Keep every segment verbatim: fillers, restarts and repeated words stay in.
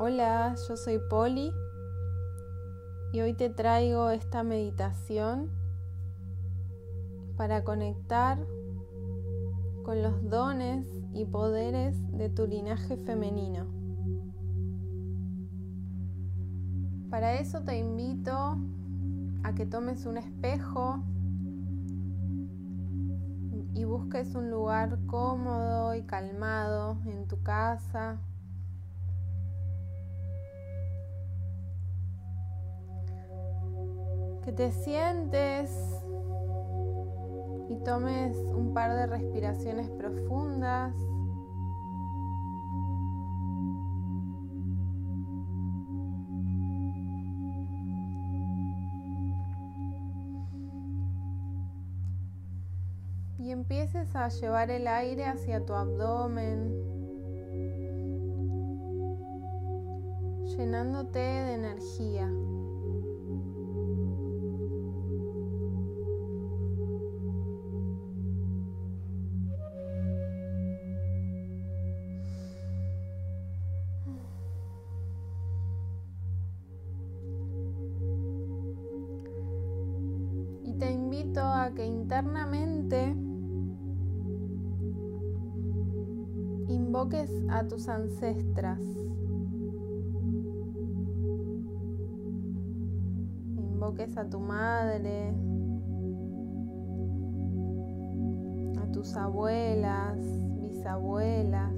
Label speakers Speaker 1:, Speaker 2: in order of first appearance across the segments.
Speaker 1: Hola, yo soy Poli y hoy te traigo esta meditación para conectar con los dones y poderes de tu linaje femenino. Para eso te invito a que tomes un espejo y busques un lugar cómodo y calmado en tu casa. Que te sientes y tomes un par de respiraciones profundas. Y empieces a llevar el aire hacia tu abdomen, llenándote de energía. Y te invito a que internamente invoques a tus ancestras. Invoques a tu madre, a tus abuelas, bisabuelas.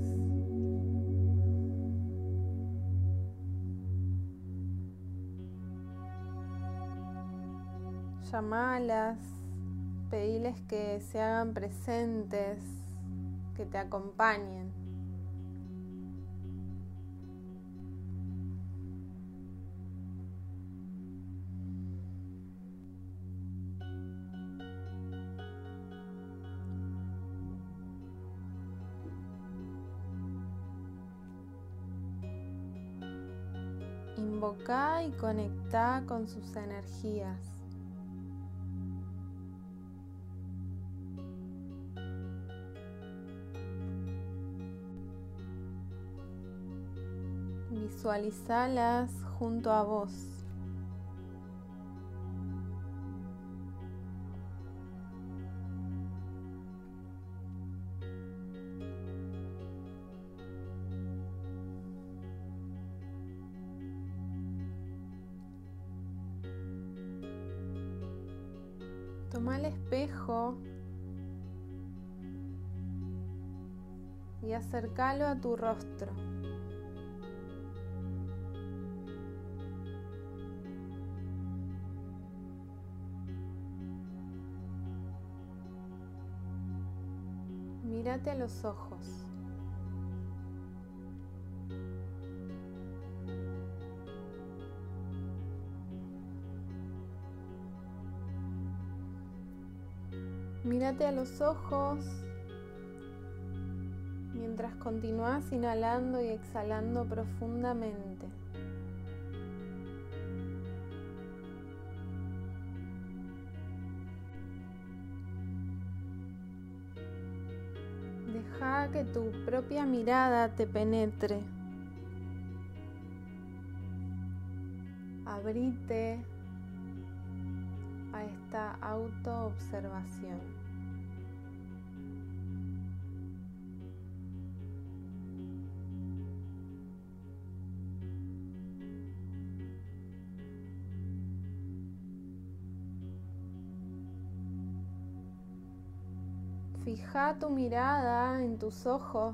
Speaker 1: Llamalas, pediles que se hagan presentes, que te acompañen. Invoca y conecta con sus energías. Visualizalas junto a vos. Toma el espejo y acércalo a tu rostro. Mírate a los ojos. Mírate a los ojos mientras continúas inhalando y exhalando profundamente. Deja que tu propia mirada te penetre. Abrite a esta autoobservación. Fija tu mirada en tus ojos.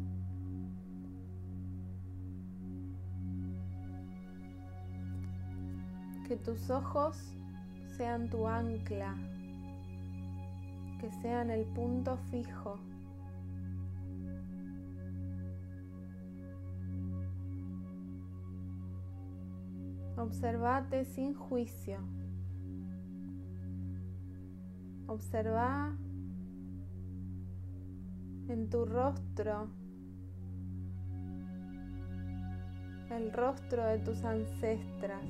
Speaker 1: Que tus ojos sean tu ancla, que sean el punto fijo. Obsérvate sin juicio. Observa en tu rostro el rostro de tus ancestras.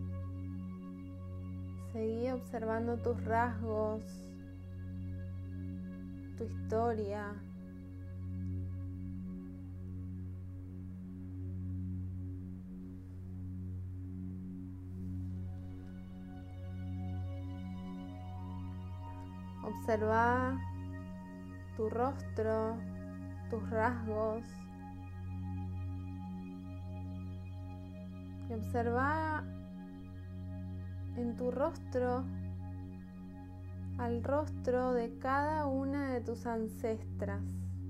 Speaker 1: Seguí observando tus rasgos, tu historia. Observa tu rostro, tus rasgos. Y observa en tu rostro al rostro de cada una de tus ancestras.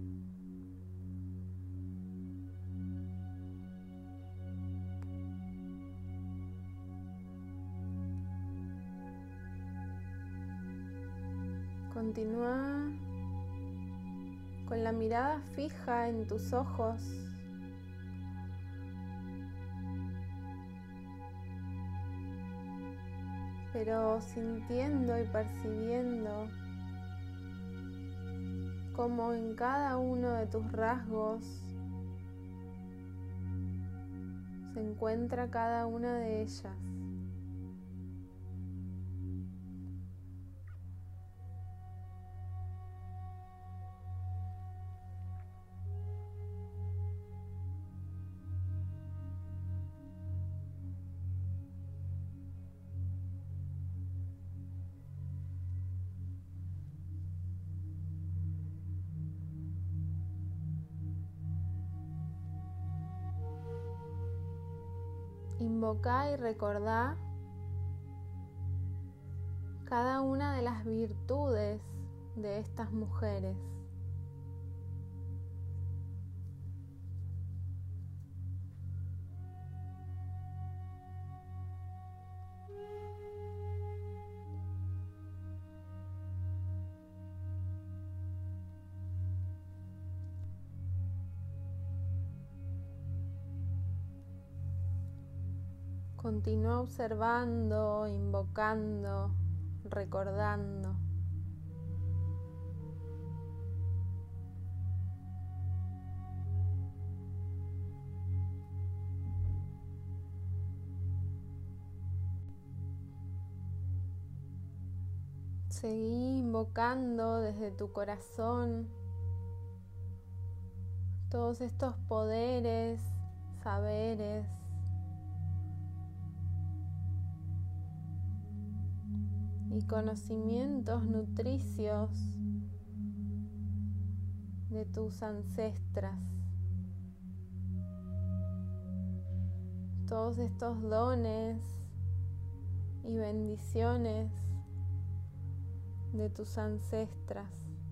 Speaker 1: Continúa con la mirada fija en tus ojos. Pero sintiendo y percibiendo cómo en cada uno de tus rasgos se encuentra cada una de ellas. Invoca y recordá cada una de las virtudes de estas mujeres. Continúa observando, invocando, recordando. Seguí invocando desde tu corazón todos estos poderes, saberes, y conocimientos nutricios de tus ancestras. Todos estos dones y bendiciones de tus ancestras.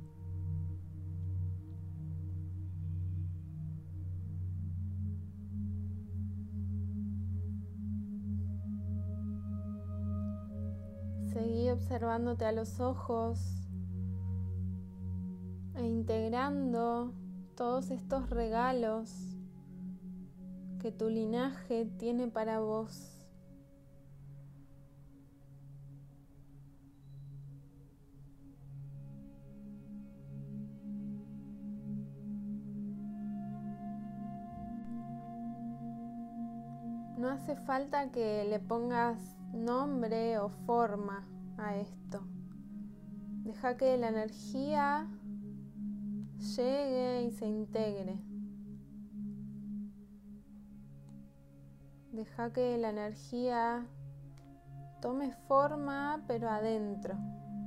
Speaker 1: Seguí observándote a los ojos e integrando todos estos regalos que tu linaje tiene para vos. No hace falta que le pongas nombre o forma a esto. Deja que la energía llegue y se integre. Deja que la energía tome forma, pero adentro.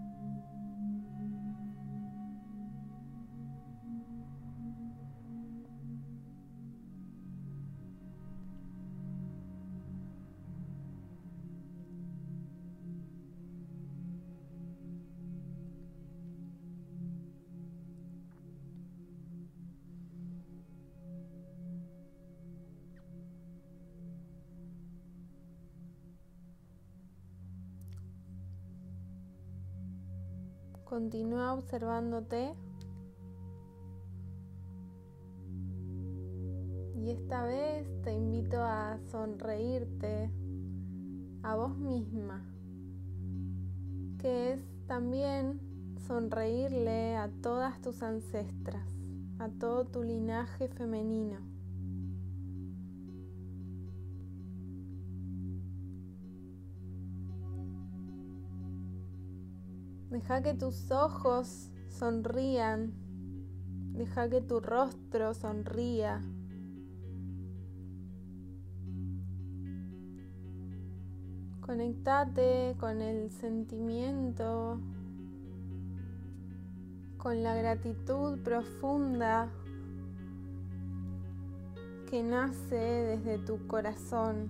Speaker 1: Continúa observándote y esta vez te invito a sonreírte a vos misma, que es también sonreírle a todas tus ancestras, a todo tu linaje femenino. Deja que tus ojos sonrían. Deja que tu rostro sonría. Conectate con el sentimiento, con la gratitud profunda que nace desde tu corazón,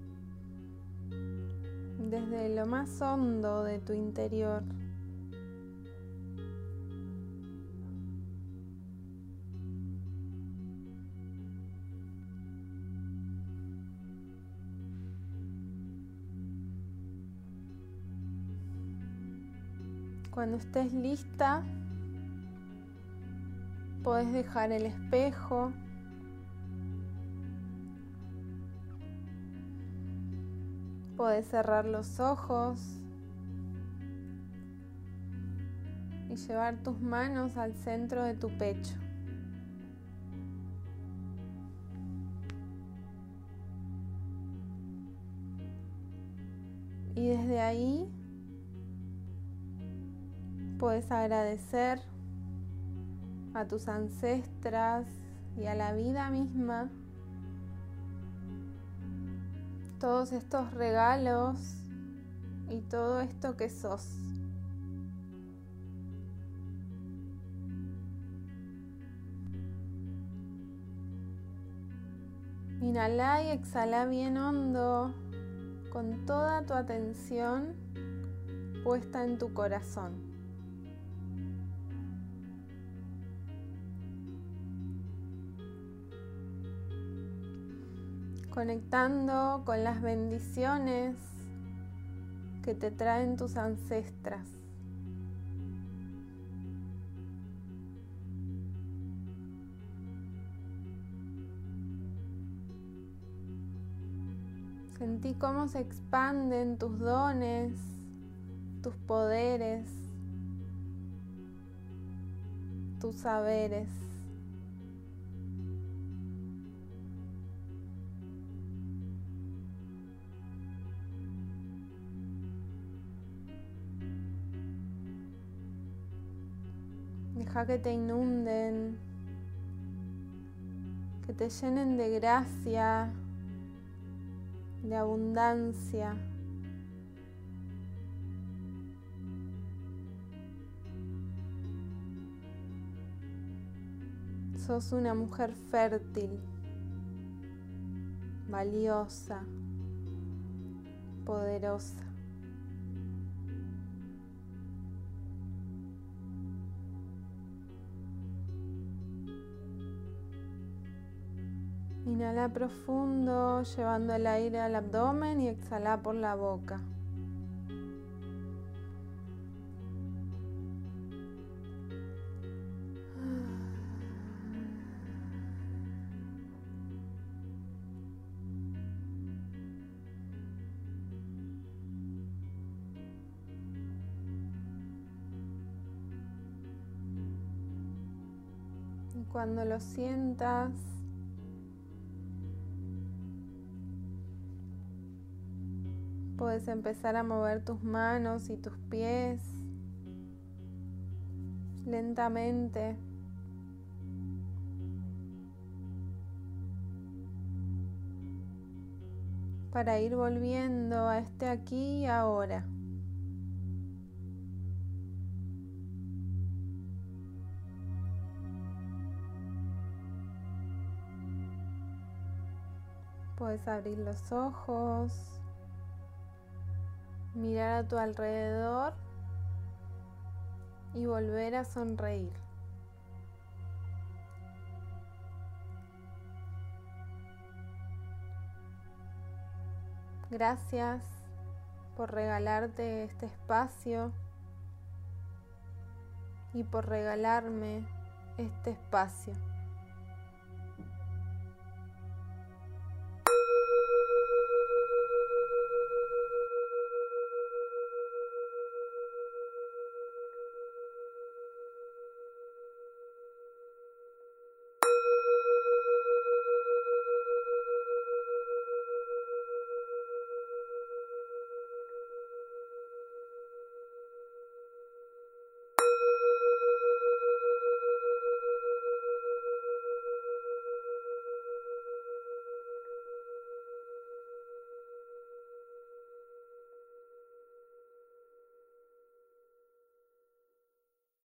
Speaker 1: desde lo más hondo de tu interior. Cuando estés lista, podés dejar el espejo podés cerrar los ojos y llevar tus manos al centro de tu pecho. Y desde ahí puedes agradecer a tus ancestras y a la vida misma todos estos regalos y todo esto que sos. Inhala y exhala bien hondo, con toda tu atención puesta en tu corazón. Conectando con las bendiciones que te traen tus ancestras. Sentí cómo se expanden tus dones, tus poderes, tus saberes. Deja que te inunden, que te llenen de gracia, de abundancia. Sos una mujer fértil, valiosa, poderosa. Inhala profundo, llevando el aire al abdomen, y exhala por la boca. Y cuando lo sientas, puedes empezar a mover tus manos y tus pies lentamente. Para ir volviendo a este aquí y ahora. Puedes abrir los ojos, mirar a tu alrededor y volver a sonreír. Gracias por regalarte este espacio y por regalarme este espacio.